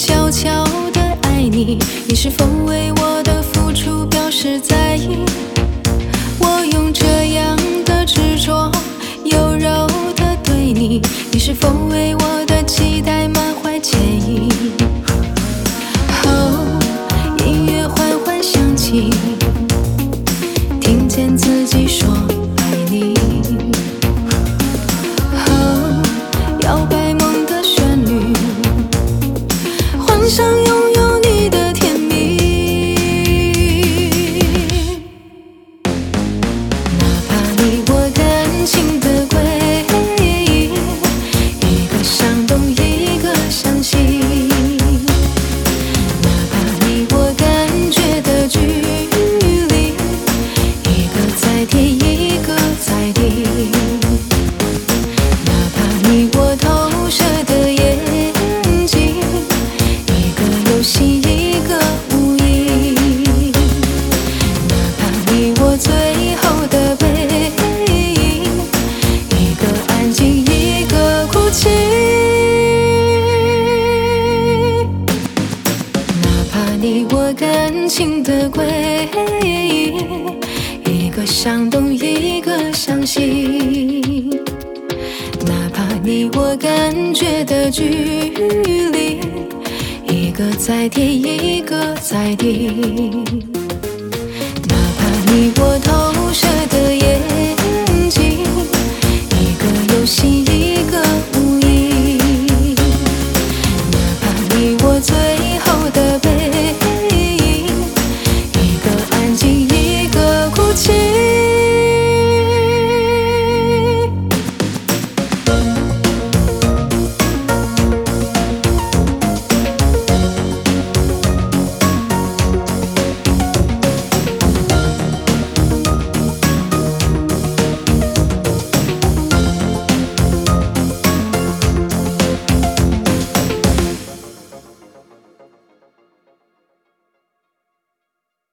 悄悄地爱你，你是否为我的付出表示在意？我用这样的执着柔柔地对你，你是否为我的期待满怀歉意？音乐缓缓响起，听见自己说爱你。摇摆梦的旋律，幻想拥有你的甜蜜。哪怕你我感情的轨迹，一个相懂，一个相信。哪怕你我感觉的距离，一个在天，一个在地。哪怕你我投射的眼睛，一个有心，一个无意。哪怕你我最后的背影，一个安静，一个哭泣。哪怕你我感情的轨迹，一个相懂，一个相信。哪怕你我感觉的距离，一个在天，一个在地。哪怕你我投射的眼睛，一个有心，